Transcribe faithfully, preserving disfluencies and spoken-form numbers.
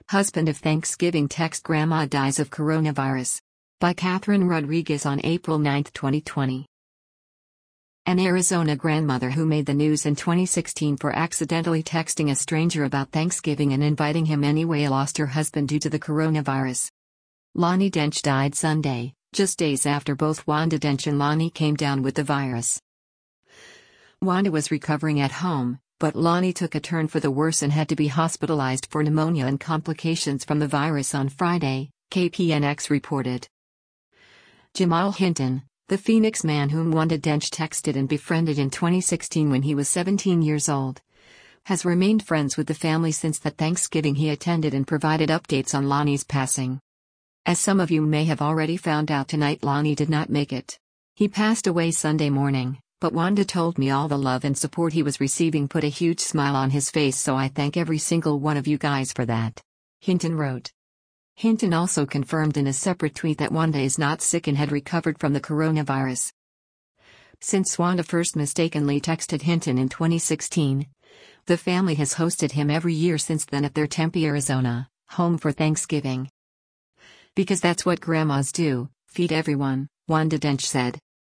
Husband of Thanksgiving text Grandma dies of coronavirus. By Catherine Rodriguez on April ninth, twenty twenty. An Arizona grandmother who made the news in twenty sixteen for accidentally texting a stranger about Thanksgiving and inviting him anyway lost her husband due to the coronavirus. Lonnie Dench died Sunday, just days after both Wanda Dench and Lonnie came down with the virus. Wanda was recovering at home, but Lonnie took a turn for the worse and had to be hospitalized for pneumonia and complications from the virus on Friday, K P N X reported. Jamal Hinton, the Phoenix man whom Wanda Dench texted and befriended in twenty sixteen when he was seventeen years old, has remained friends with the family since that Thanksgiving he attended and provided updates on Lonnie's passing. As some of you may have already found out tonight, Lonnie did not make it. He passed away Sunday morning. But Wanda told me all the love and support he was receiving put a huge smile on his face, so I thank every single one of you guys for that," Hinton wrote. Hinton also confirmed in a separate tweet that Wanda is not sick and had recovered from the coronavirus. Since Wanda first mistakenly texted Hinton in twenty sixteen, the family has hosted him every year since then at their Tempe, Arizona, home for Thanksgiving. "Because that's what grandmas do, feed everyone," Wanda Dench said.